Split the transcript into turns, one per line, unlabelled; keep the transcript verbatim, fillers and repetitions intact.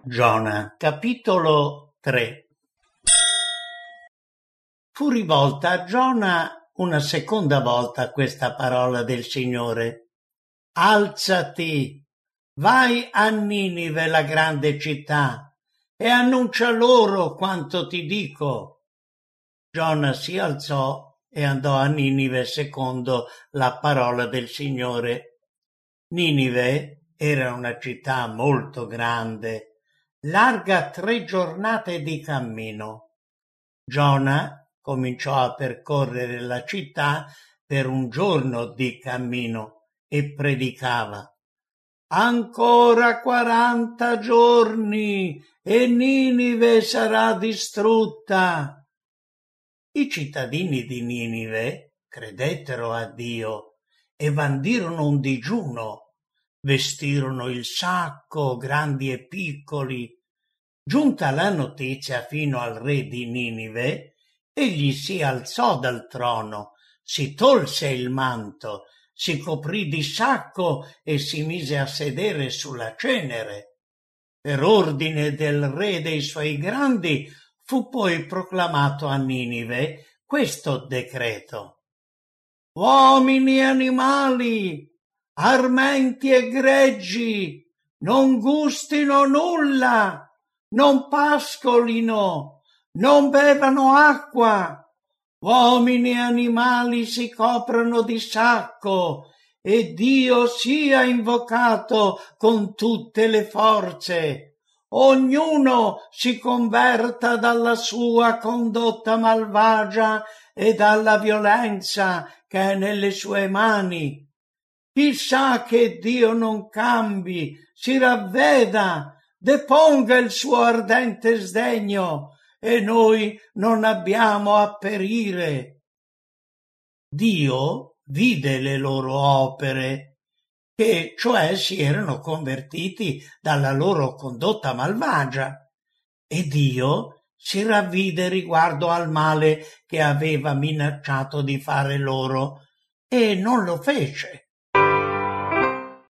Giona, capitolo tre. Fu rivolta a Giona una seconda volta questa parola del Signore: alzati, vai a Ninive, la grande città, e annuncia loro quanto ti dico. Giona si alzò e andò a Ninive secondo la parola del Signore. Ninive era una città molto grande, larga tre giornate di cammino. Giona cominciò a percorrere la città per un giorno di cammino e predicava: ancora quaranta giorni e Ninive sarà distrutta. I cittadini di Ninive credettero a Dio e bandirono un digiuno. Vestirono il sacco, grandi e piccoli. Giunta la notizia fino al re di Ninive, egli si alzò dal trono, si tolse il manto, si coprì di sacco e si mise a sedere sulla cenere. Per ordine del re e dei suoi grandi fu poi proclamato a Ninive questo decreto: uomini e animali, armenti e greggi, non gustino nulla, non pascolino, non bevano acqua, uomini e animali si coprano di sacco e Dio sia invocato con tutte le forze. Ognuno si converta dalla sua condotta malvagia e dalla violenza che è nelle sue mani. Chi sa che Dio non cambi, si ravveda, deponga il suo ardente sdegno, e noi non abbiamo a perire. Dio vide le loro opere, che cioè si erano convertiti dalla loro condotta malvagia, e Dio si ravvide riguardo al male che aveva minacciato di fare loro, e non lo fece.